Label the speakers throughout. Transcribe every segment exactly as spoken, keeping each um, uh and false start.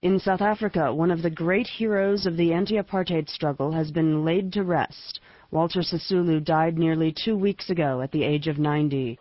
Speaker 1: In South Africa, one of the great heroes of the anti-apartheid struggle has been laid to rest. Walter Sisulu died nearly two weeks ago at the age of ninety.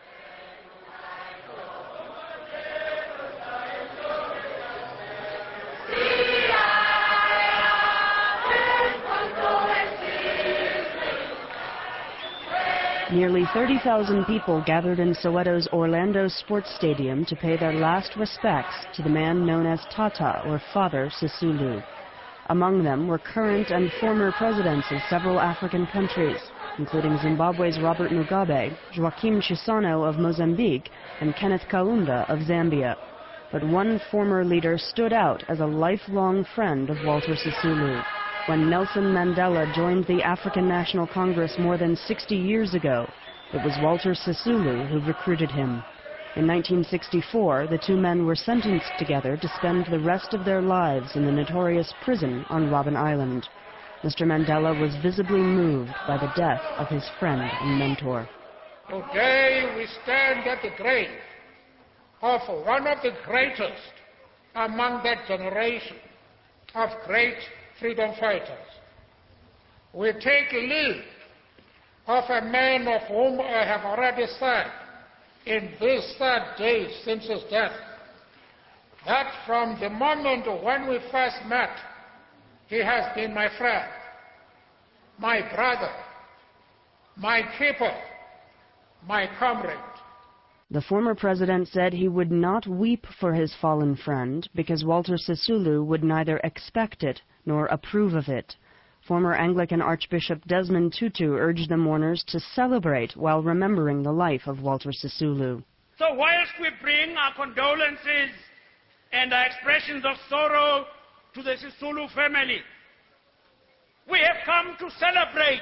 Speaker 1: Nearly thirty thousand people gathered in Soweto's Orlando Sports Stadium to pay their last respects to the man known as Tata, or Father Sisulu. Among them were current and former presidents of several African countries, including Zimbabwe's Robert Mugabe, Joaquim Chissano of Mozambique, and Kenneth Kaunda of Zambia. But one former leader stood out as a lifelong friend of Walter Sisulu. When Nelson Mandela joined the African National Congress more than sixty years ago, it was Walter Sisulu who recruited him. In nineteen sixty-four, the two men were sentenced together to spend the rest of their lives in the notorious prison on Robben Island. Mister Mandela was visibly moved by the death of his friend and mentor.
Speaker 2: Today we stand at the grave of one of the greatest among that generation of great freedom fighters. We take leave of a man of whom I have already said in these sad days since his death, that from the moment when we first met, he has been my friend, my brother, my keeper, my comrade.
Speaker 1: The former president said he would not weep for his fallen friend because Walter Sisulu would neither expect it nor approve of it. Former Anglican Archbishop Desmond Tutu urged the mourners to celebrate while remembering the life of Walter Sisulu.
Speaker 3: So whilst we bring our condolences and our expressions of sorrow to the Sisulu family, we have come to celebrate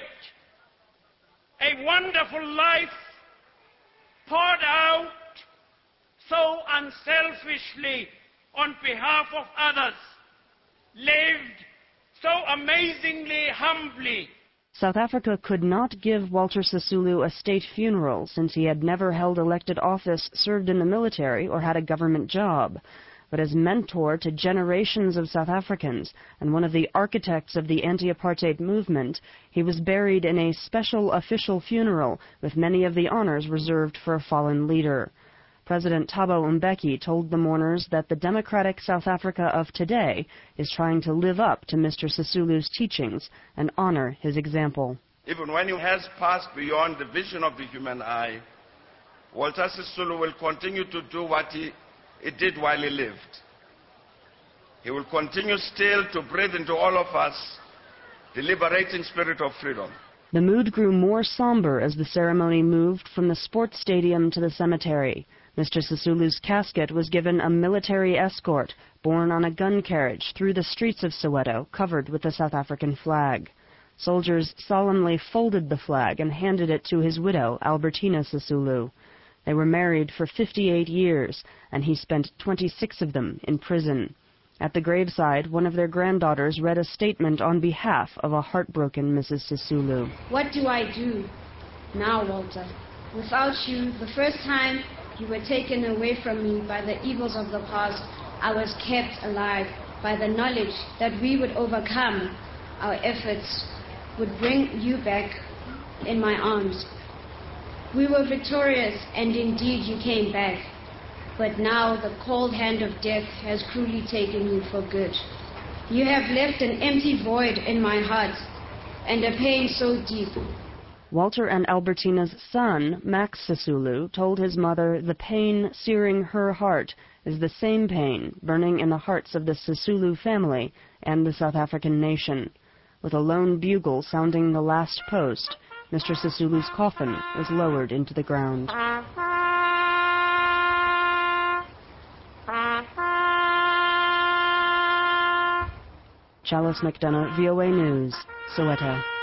Speaker 3: a wonderful life poured out so unselfishly on behalf of others, lived so amazingly humbly.
Speaker 1: South Africa could not give Walter Sisulu a state funeral since he had never held elected office, served in the military, or had a government job. But as mentor to generations of South Africans and one of the architects of the anti-apartheid movement, he was buried in a special official funeral with many of the honors reserved for a fallen leader. President Thabo Mbeki told the mourners that the democratic South Africa of today is trying to live up to Mister Sisulu's teachings and honor his example.
Speaker 4: Even when he has passed beyond the vision of the human eye, Walter Sisulu will continue to do what he, he did while he lived. He will continue still to breathe into all of us the liberating spirit of freedom.
Speaker 1: The mood grew more somber as the ceremony moved from the sports stadium to the cemetery. Mister Sisulu's casket was given a military escort borne on a gun carriage through the streets of Soweto, covered with the South African flag. Soldiers solemnly folded the flag and handed it to his widow, Albertina Sisulu. They were married for fifty-eight years, and he spent twenty-six of them in prison. At the graveside, one of their granddaughters read a statement on behalf of a heartbroken Missus Sisulu.
Speaker 5: What do I do now, Walter? Without you, the first time you were taken away from me by the evils of the past, I was kept alive by the knowledge that we would overcome. Our efforts would bring you back in my arms. We were victorious, and indeed you came back. But now the cold hand of death has cruelly taken you for good. You have left an empty void in my heart, and a pain so deep.
Speaker 1: Walter and Albertina's son, Max Sisulu, told his mother the pain searing her heart is the same pain burning in the hearts of the Sisulu family and the South African nation. With a lone bugle sounding the last post, Mister Sisulu's coffin was lowered into the ground. Chalice McDonough, V O A News, Soweto.